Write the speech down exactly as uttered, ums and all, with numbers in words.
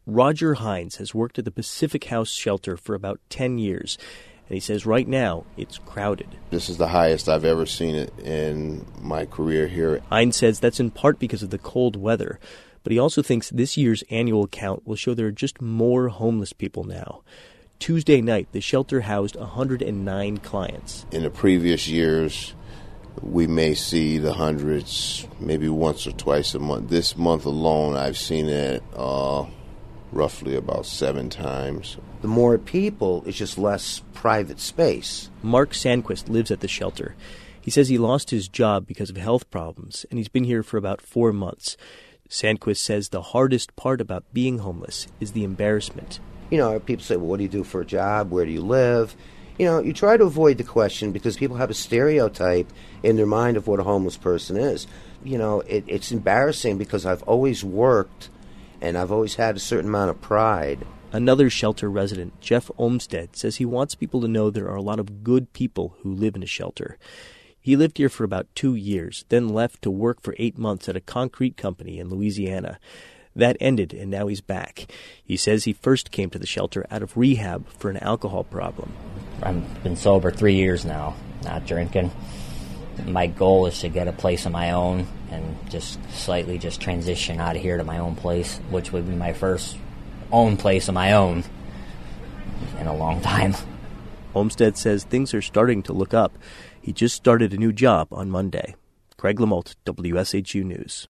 Roger Hines has worked at the Pacific House shelter for about ten years, and he says right now it's crowded. This is the highest I've ever seen it in my career here. Hines says that's in part because of the cold weather, but he also thinks this year's annual count will show there are just more homeless people now. Tuesday night, the shelter housed one hundred nine clients. In the previous years, we may see the hundreds maybe once or twice a month. This month alone, I've seen it uh, roughly about seven times. The more people, it's just less private space. Mark Sandquist lives at the shelter. He says he lost his job because of health problems, and he's been here for about four months. Sandquist says the hardest part about being homeless is the embarrassment. You know, people say, well, what do you do for a job? Where do you live? You know, you try to avoid the question because people have a stereotype in their mind of what a homeless person is. You know, it, it's embarrassing because I've always worked and I've always had a certain amount of pride. Another shelter resident, Jeff Olmstead, says he wants people to know there are a lot of good people who live in a shelter. He lived here for about two years, then left to work for eight months at a concrete company in Louisiana. That ended, and now he's back. He says he first came to the shelter out of rehab for an alcohol problem. I've been sober three years now, not drinking. My goal is to get a place of my own and just slightly just transition out of here to my own place, which would be my first own place of my own in a long time. Olmstead says things are starting to look up. He just started a new job on Monday. Craig Lamont, W S H U News.